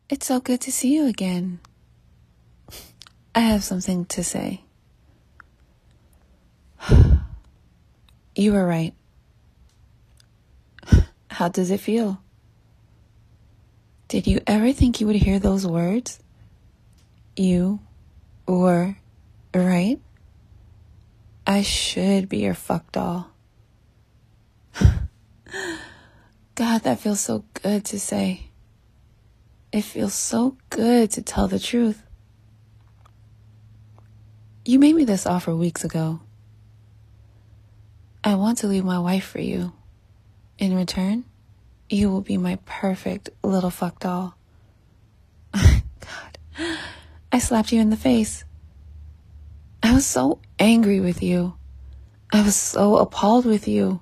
It's so good to see you again. I have something to say. You were right. How does it feel? Did you ever think you would hear those words? You were right? I should be your fuck doll. God, that feels so good to say. It feels so good to tell the truth. You made me this offer weeks ago. I want to leave my wife for you. In return, you will be my perfect little fuck doll. God, I slapped you in the face. I was so angry with you. I was so appalled with you.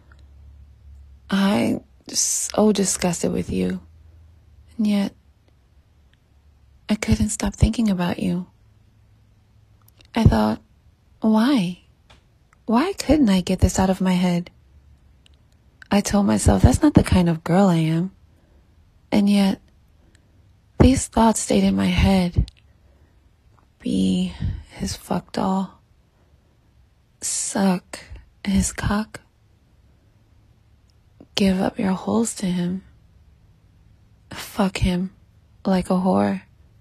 I was so disgusted with you. And yet, I couldn't stop thinking about you. I thought, why? Why couldn't I get this out of my head? I told myself that's not the kind of girl I am. And yet, these thoughts stayed in my head. Be his fuck doll. Suck his cock. Give up your holes to him. Fuck him like a whore.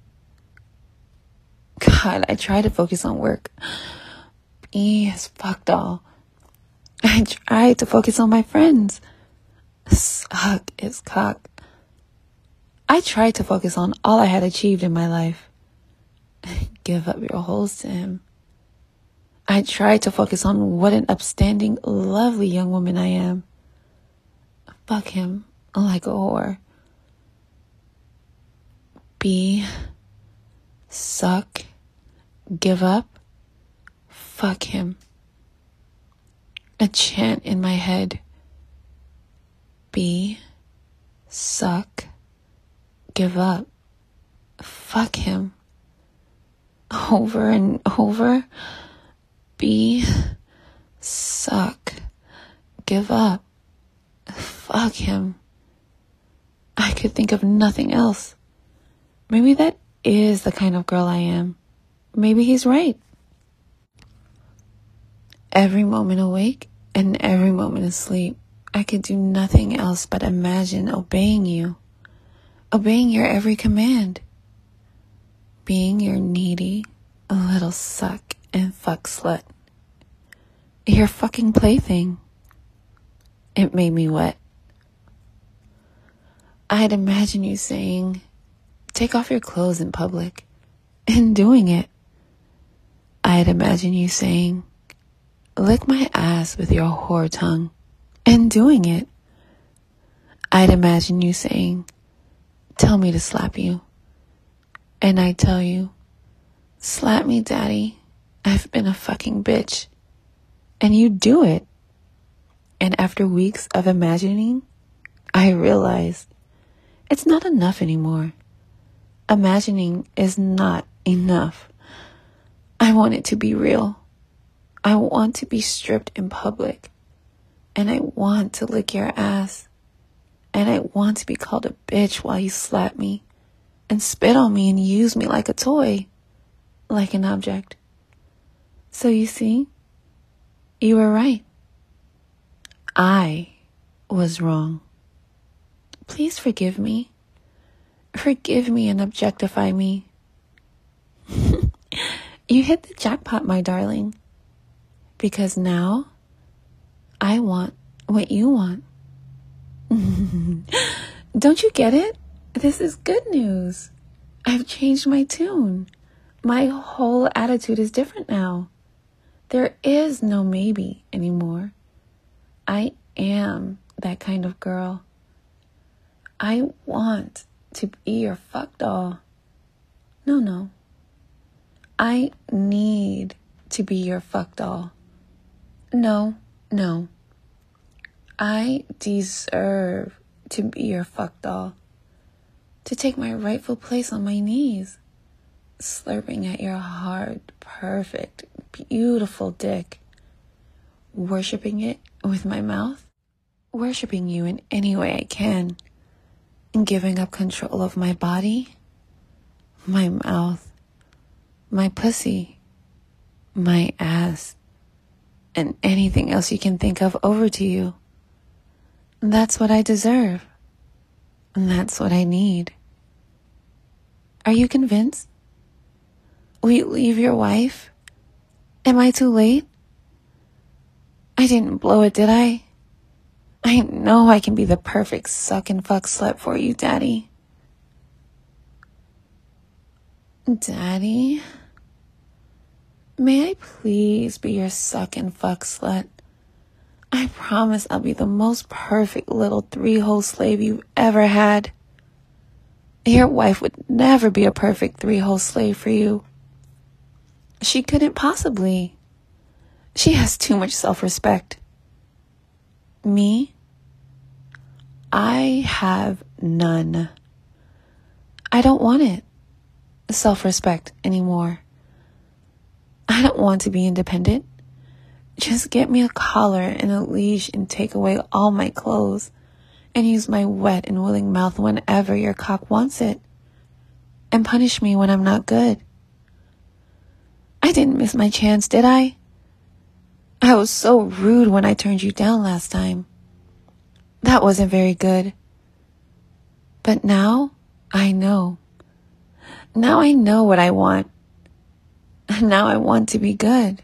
God, I try to focus on work. Be his fuck doll. I tried to focus on my friends. Suck his cock. I tried to focus on all I had achieved in my life. Give up your holes to him. I tried to focus on what an upstanding, lovely young woman I am. Fuck him like a whore. Be, suck, give up, fuck him. A chant in my head. Be, suck, give up, fuck him. Over and over. Be, suck, give up, fuck him. I could think of nothing else. Maybe that is the kind of girl I am. Maybe he's right. Every moment awake and every moment asleep, I could do nothing else but imagine obeying you. Obeying your every command. Being your needy little suck and fuck slut. Your fucking plaything. It made me wet. I'd imagine you saying, take off your clothes in public, and doing it. I'd imagine you saying, lick my ass with your whore tongue, and doing it. I'd imagine you saying, tell me to slap you. And I'd tell you, slap me, daddy. I've been a fucking bitch. And you do it. And after weeks of imagining, I realized it's not enough anymore. Imagining is not enough. I want it to be real. I want to be stripped in public. And I want to lick your ass. And I want to be called a bitch while you slap me and spit on me and use me like a toy, like an object. So you see, you were right. I was wrong. Please forgive me. Forgive me and objectify me. You hit the jackpot, my darling. Because now, I want what you want. Don't you get it? This is good news. I've changed my tune. My whole attitude is different now. There is no maybe anymore. I am that kind of girl. I want to be your fuck doll. No. I need to be your fuck doll. No. I deserve to be your fuck doll. To take my rightful place on my knees, slurping at your hard, perfect, beautiful dick, worshipping it with my mouth, worshipping you in any way I can, and giving up control of my body, my mouth, my pussy, my ass, and anything else you can think of over to you. That's what I deserve. And that's what I need. Are you convinced? Will you leave your wife? Am I too late? I didn't blow it, did I? I know I can be the perfect suck and fuck slut for you, Daddy. Daddy? May I please be your suck and fuck slut? I promise I'll be the most perfect little 3-hole slave you've ever had. Your wife would never be a perfect 3-hole slave for you. She couldn't possibly. She has too much self-respect. Me? I have none. I don't want it. Self-respect anymore. I don't want to be independent. Just get me a collar and a leash and take away all my clothes and use my wet and willing mouth whenever your cock wants it. And punish me when I'm not good. I didn't miss my chance, did I? I was so rude when I turned you down last time. That wasn't very good. But now I know. Now I know what I want. Now I want to be good.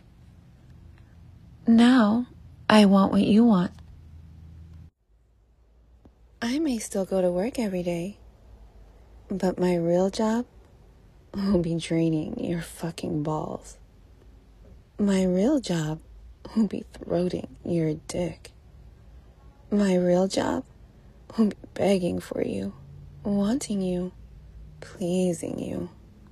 Now I want what you want. I may still go to work every day, but my real job will be draining your fucking balls. My real job will be throating your dick. My real job will be begging for you, wanting you, pleasing you.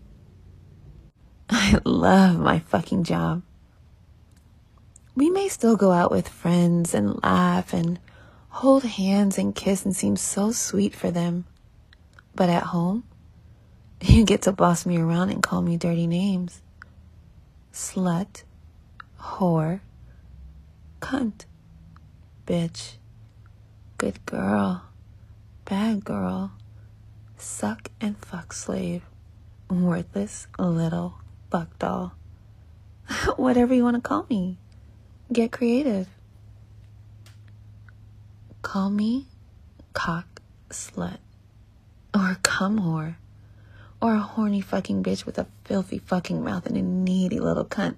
I love my fucking job. We may still go out with friends and laugh and hold hands and kiss and seem so sweet for them. But at home, you get to boss me around and call me dirty names. Slut, whore, cunt, bitch, good girl, bad girl, suck and fuck slave, worthless little fuck doll. Whatever you want to call me. Get creative. Call me cock slut, or cum whore, or a horny fucking bitch with a filthy fucking mouth and a needy little cunt.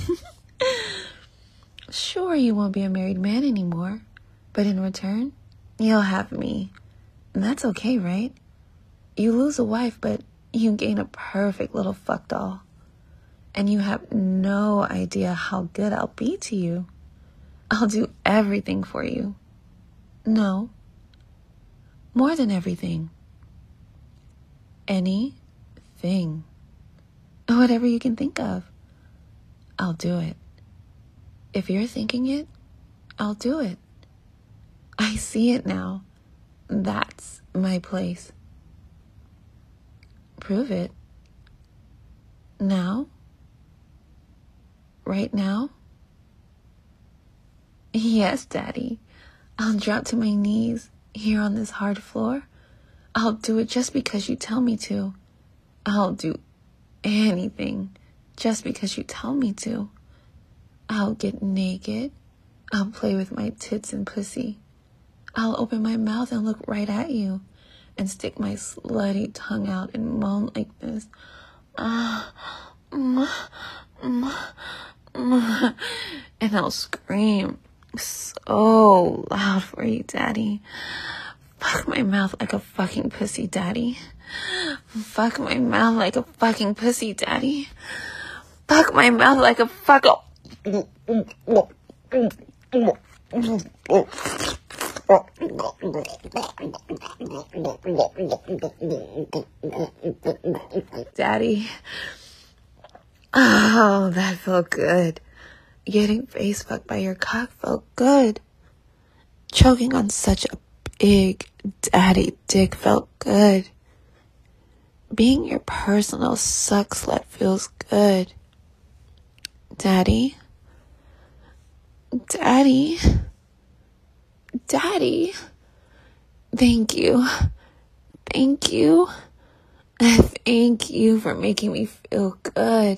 Sure, you won't be a married man anymore, but in return, you'll have me. And that's okay, right? You lose a wife, but you gain a perfect little fuck doll. And you have no idea how good I'll be to you. I'll do everything for you. No. More than everything. Anything. Whatever you can think of. I'll do it. If you're thinking it, I'll do it. I see it now. That's my place. Prove it. Now? Right now? Yes, Daddy. I'll drop to my knees here on this hard floor. I'll do it just because you tell me to. I'll do anything just because you tell me to. I'll get naked. I'll play with my tits and pussy. I'll open my mouth and look right at you and stick my slutty tongue out and moan like this. And I'll scream so loud for you, Daddy. Fuck my mouth like a fucking pussy, Daddy. Fuck my mouth like a fucking pussy, Daddy. Fuck my mouth like a fuck. Daddy. Oh, that felt good. Getting face fucked by your cock felt good. Choking on such a big daddy dick felt good. Being your personal suck slut feels good. Daddy? Daddy? Daddy? Thank you. Thank you. Thank you for making me feel good.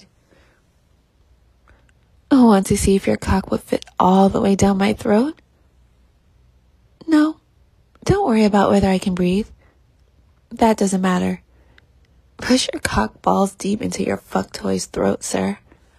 I want to see if your cock would fit all the way down my throat. No, don't worry about whether I can breathe. That doesn't matter. Push your cock balls deep into your fuck toy's throat, sir.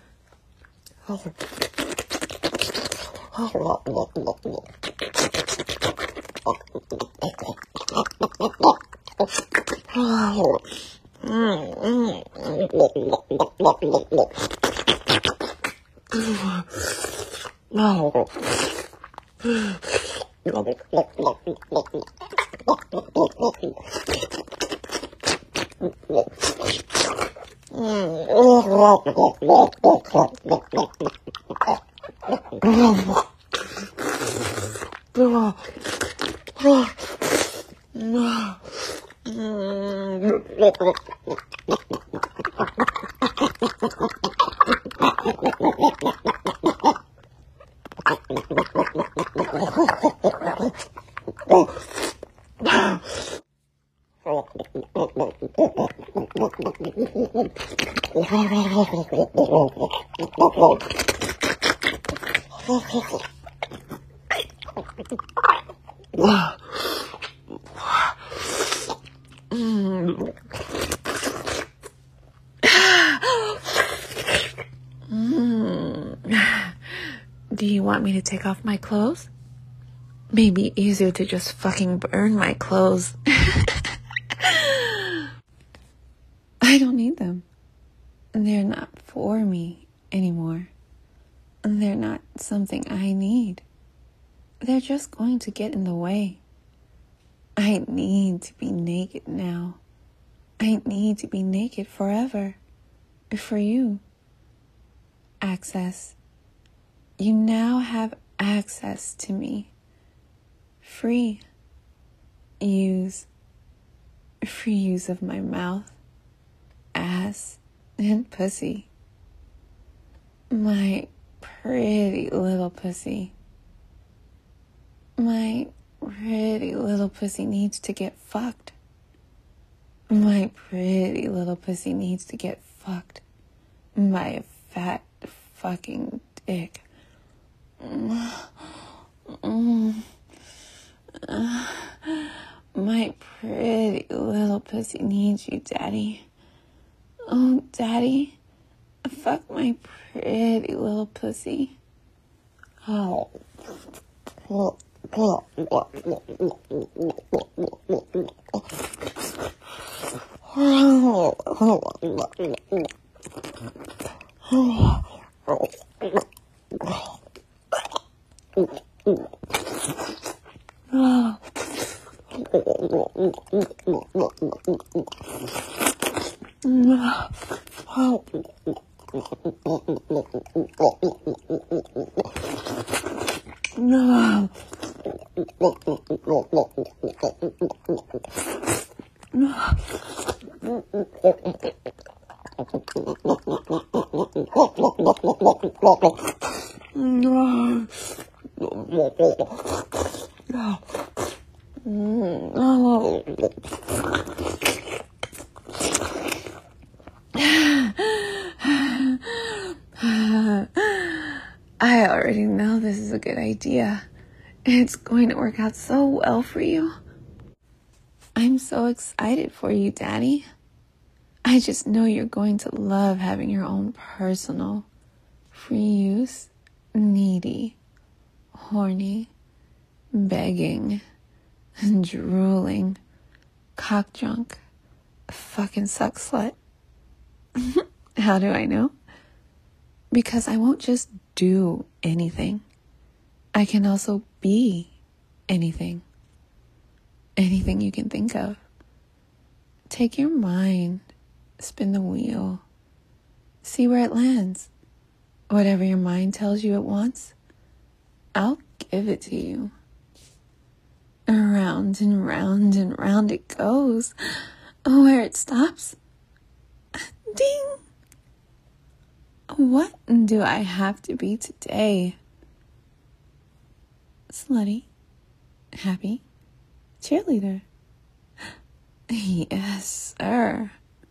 Do you want me to take off my clothes? Maybe easier to just fucking burn my clothes. I don't need them. They're not for me anymore. They're not something I need. They're just going to get in the way. I need to be naked now. I need to be naked forever. For you. Access. You now have access to me. Free use of my mouth, ass, and pussy. My pretty little pussy. My pretty little pussy needs to get fucked. My pretty little pussy needs to get fucked by a fat fucking dick. My pretty little pussy needs you, Daddy. Oh, Daddy, fuck my pretty little pussy. Oh. I already know this is a good idea. It's going to work out so well for you. I'm so excited for you, Daddy. I just know you're going to love having your own personal, free use, needy, horny, begging, drooling, cock drunk, fucking suck slut. How do I know? Because I won't just do anything. I can also be anything. Anything you can think of. Take your mind, spin the wheel, see where it lands. Whatever your mind tells you it wants, I'll give it to you. Around and round and round it goes. Where it stops, ding. What do I have to be today? Slutty, happy, cheerleader. Yes, sir.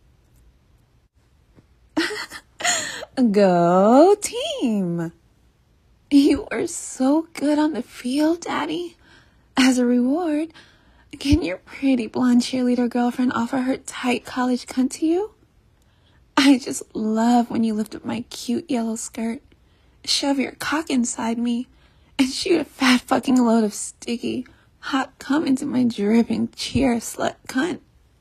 Go team. You are so good on the field, Daddy. As a reward, can your pretty blonde cheerleader girlfriend offer her tight college cunt to you? I just love when you lift up my cute yellow skirt, shove your cock inside me, and shoot a fat fucking load of sticky, hot cum into my dripping cheer slut cunt.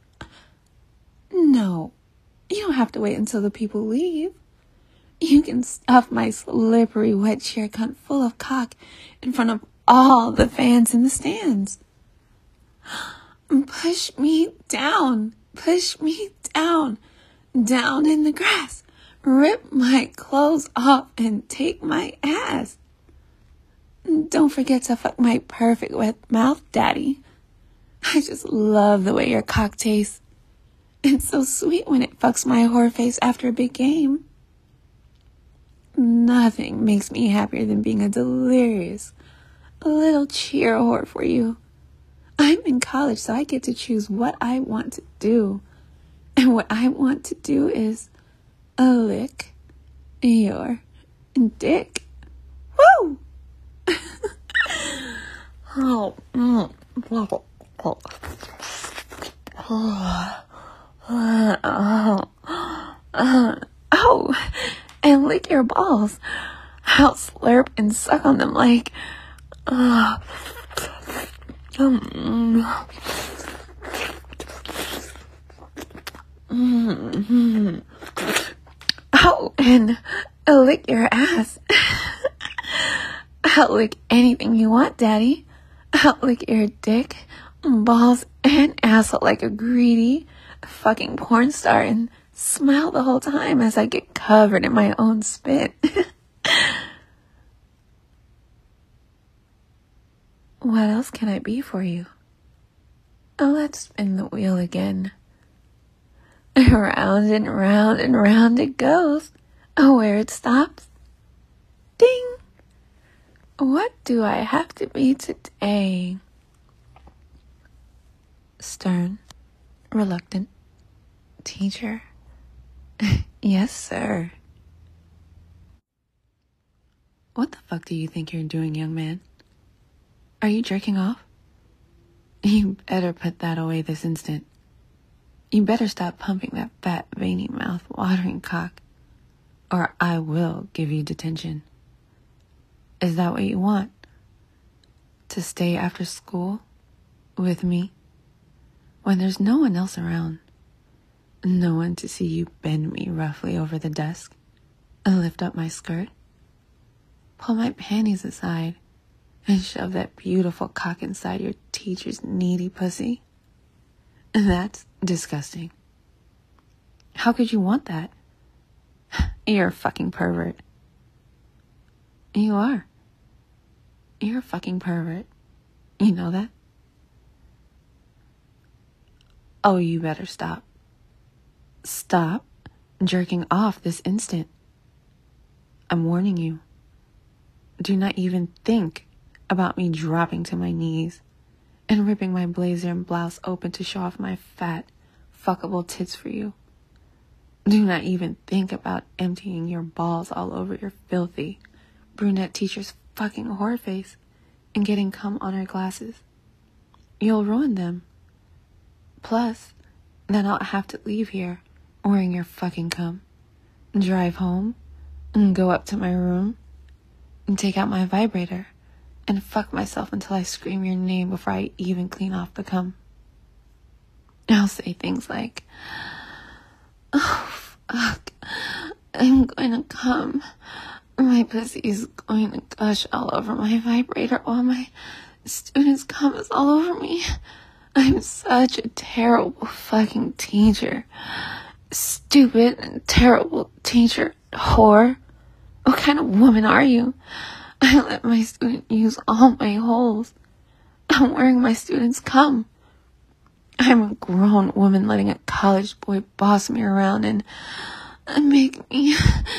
No, you don't have to wait until the people leave. You can stuff my slippery wet cheer cunt full of cock in front of all the fans in the stands. Push me down, down in the grass. Rip my clothes off and take my ass. Don't forget to fuck my perfect wet mouth, Daddy. I just love the way your cock tastes. It's so sweet when it fucks my whore face after a big game. Nothing makes me happier than being a delirious little cheer whore for you. I'm in college, so I get to choose what I want to do. And what I want to do is lick your dick. Woo! Oh, and lick your balls. I'll slurp and suck on them like... Oh, and lick your ass. I'll lick anything you want, Daddy. I'll lick your dick, balls, and asshole like a greedy fucking porn star and smile the whole time as I get covered in my own spit. What else can I be for you? Let's spin the wheel again. Round and round and round it goes. Where it stops, ding. What do I have to be today? Stern, reluctant teacher. Yes, sir. What the fuck do you think you're doing, young man? Are you jerking off? You better put that away this instant. You better stop pumping that fat, veiny mouth watering cock, or I will give you detention. Is that what you want? To stay after school with me when there's no one else around? No one to see you bend me roughly over the desk and lift up my skirt? Pull my panties aside and shove that beautiful cock inside your teacher's needy pussy? That's disgusting. How could you want that? You're a fucking pervert. You are. You're a fucking pervert. You know that? Oh, you better stop. Stop jerking off this instant. I'm warning you. Do not even think about me dropping to my knees and ripping my blazer and blouse open to show off my fat, fuckable tits for you. Do not even think about emptying your balls all over your filthy brunette teacher's fucking whore face and getting cum on her glasses. You'll ruin them. Plus, then I'll have to leave here wearing your fucking cum, drive home, and go up to my room and take out my vibrator and fuck myself until I scream your name before I even clean off the cum. I'll say things like, oh, fuck, I'm going to come. My pussy is going to gush all over my vibrator while my student's cum is all over me. I'm such a terrible fucking teacher. Stupid and terrible teacher, whore. What kind of woman are you? I let my student use all my holes. I'm wearing my student's cum. I'm a grown woman letting a college boy boss me around and make me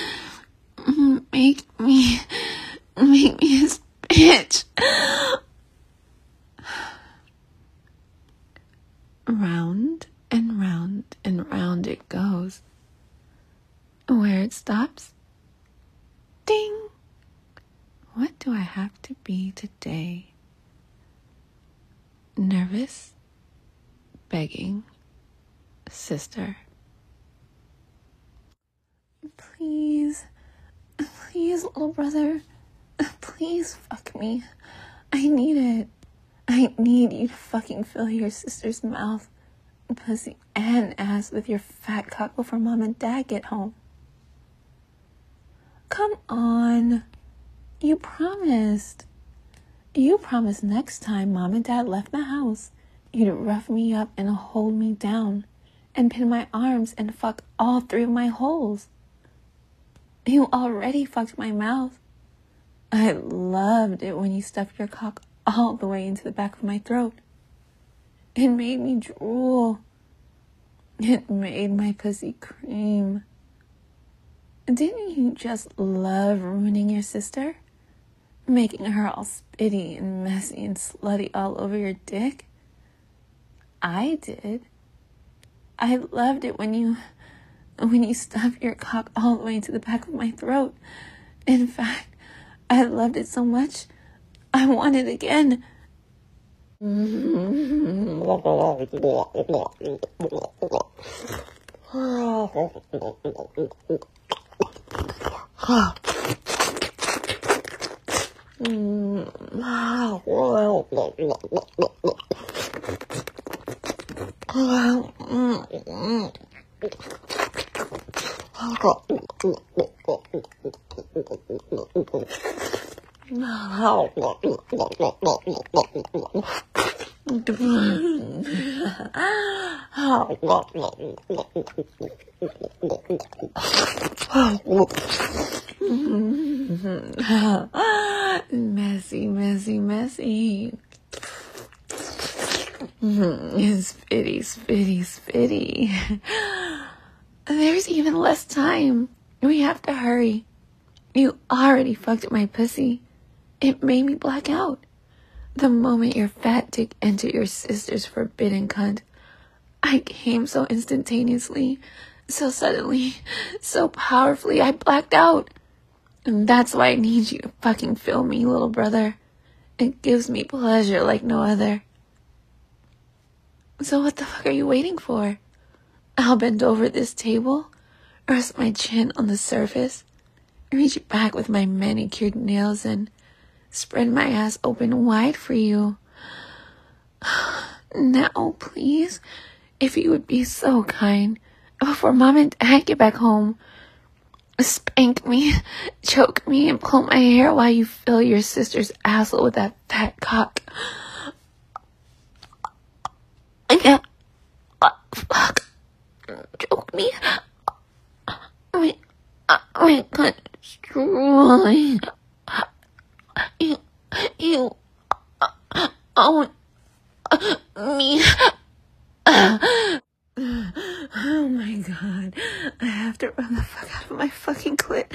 his bitch. Round and round and round it goes. Where it stops, ding! What do I have to be today? Nervous, begging, sister. Please, little brother, please fuck me. I need it. I need you to fucking fill your sister's mouth, pussy, and ass with your fat cock before mom and dad get home. Come on. You promised. You promised next time mom and dad left the house, you'd rough me up and hold me down and pin my arms and fuck all 3 of my holes. You already fucked my mouth. I loved it when you stuffed your cock all the way into the back of my throat. It made me drool. It made my pussy cream. Didn't you just love ruining your sister? Making her all spitty and messy and slutty all over your dick? I did. I loved it when you stuffed your cock all the way into the back of my throat. In fact, I loved it so much, I want it again. Messy, messy, messy. Spitty, spitty, spitty. There's even less time. We have to hurry. You already fucked my pussy. It made me black out. The moment your fat dick entered your sister's forbidden cunt, I came so instantaneously, so suddenly, so powerfully, I blacked out. And that's why I need you to fucking fill me, little brother. It gives me pleasure like no other. So what the fuck are you waiting for? I'll bend over this table, rest my chin on the surface, reach back with my manicured nails and spread my ass open wide for you. Now, please, if you would be so kind, before mom and dad get back home, spank me, choke me, and pull my hair while you fill your sister's asshole with that fat cock. Yeah. Fuck. Choke me. My cunt is dry. You own me. Oh my god. I have to run the fuck out of my fucking clit.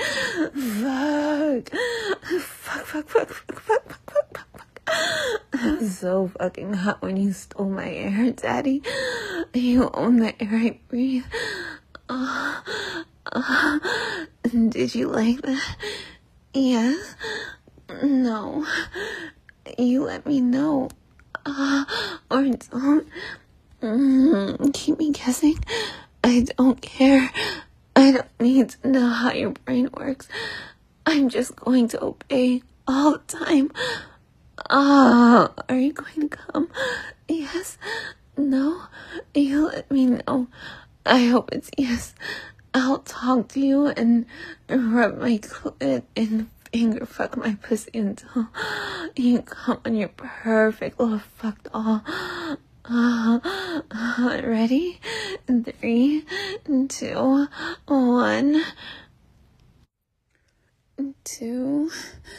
Fuck. I'm so fucking hot when you stole my air, Daddy. You own the air I breathe. Did you like that? Yes? No. You let me know. Or don't. Keep me guessing. I don't care. I don't need to know how your brain works. I'm just going to obey all the time. Are you going to come? Yes? No? You let me know. I hope it's yes. I'll talk to you and rub my clit and finger fuck my pussy until you come on your perfect little fuck doll. Ready? 3, 2, 1. 2,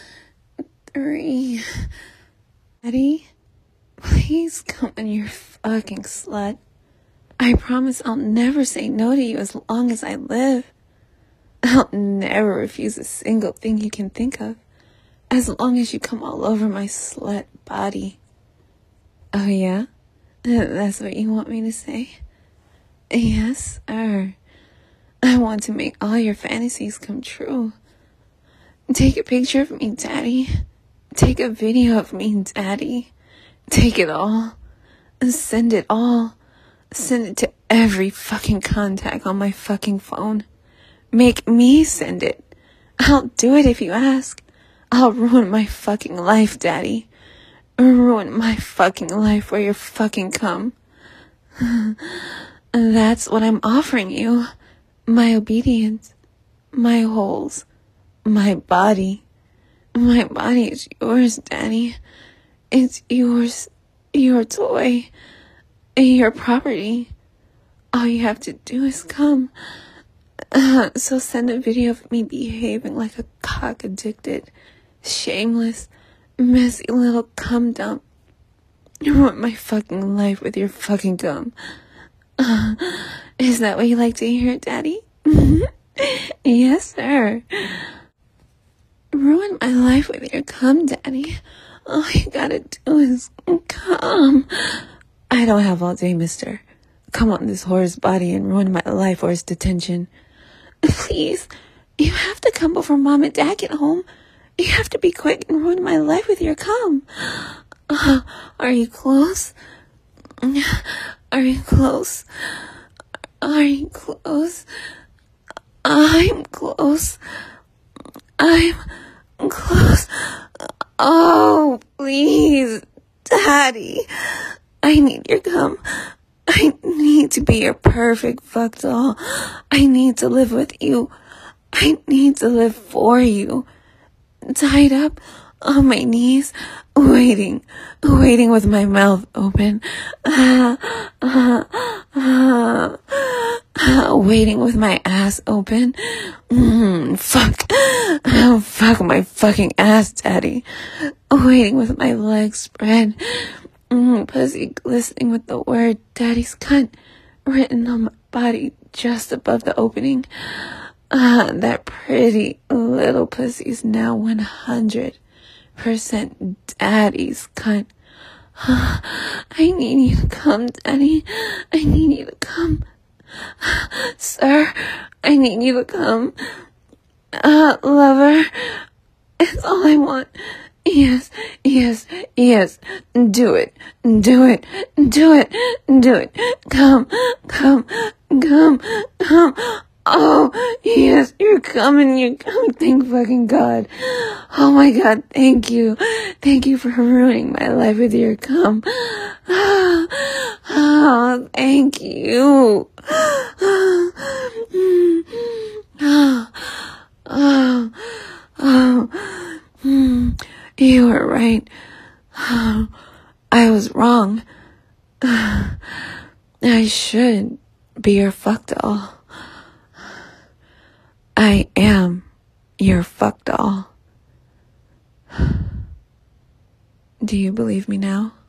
3. Daddy, please come on, you fucking slut. I promise I'll never say no to you as long as I live. I'll never refuse a single thing you can think of, as long as you come all over my slut body. Oh yeah? That's what you want me to say? Yes, sir. I want to make all your fantasies come true. Take a picture of me, Daddy. Take a video of me, Daddy. Take it all. Send it all. Send it to every fucking contact on my fucking phone. Make me send it. I'll do it if you ask. I'll ruin my fucking life, Daddy. Ruin my fucking life for your fucking cum. That's what I'm offering you. My obedience. My holes. My body. My body is yours, Daddy. It's yours. Your toy. Your property. All you have to do is come. So send a video of me behaving like a cock-addicted, shameless, messy little cum dump. You ruin my fucking life with your fucking cum. Is that what you like to hear, Daddy? Yes, sir. Ruin my life with your cum, Daddy. All you gotta do is come. I don't have all day, mister. Come on this whore's body and ruin my life or his detention. Please, you have to come before Mom and Dad get home. You have to be quick and ruin my life with your cum. Are you close? Are you close? Are you close? I'm close. I'm close. Oh, please, Daddy. I need your cum. I need to be your perfect fuck doll. I need to live with you. I need to live for you. Tied up on my knees, waiting with my mouth open. Waiting with my ass open. Fuck. Fuck my fucking ass, Daddy. Waiting with my legs spread. Pussy glistening with the word Daddy's cunt written on my body just above the opening. That pretty little pussy's now 100% Daddy's cunt. I need you to come, Daddy. I need you to come. Sir, I need you to come. Lover, it's all I want. Yes, yes, yes. Do it. Do it. Do it. Do it. Come, come, come, come. Oh, yes, you're coming. You're coming. Thank fucking God. Oh my God, thank you. Thank you for ruining my life with your cum. Oh, thank you. You were right. I was wrong. I should be your fuck doll. I am your fuck doll. Do you believe me now?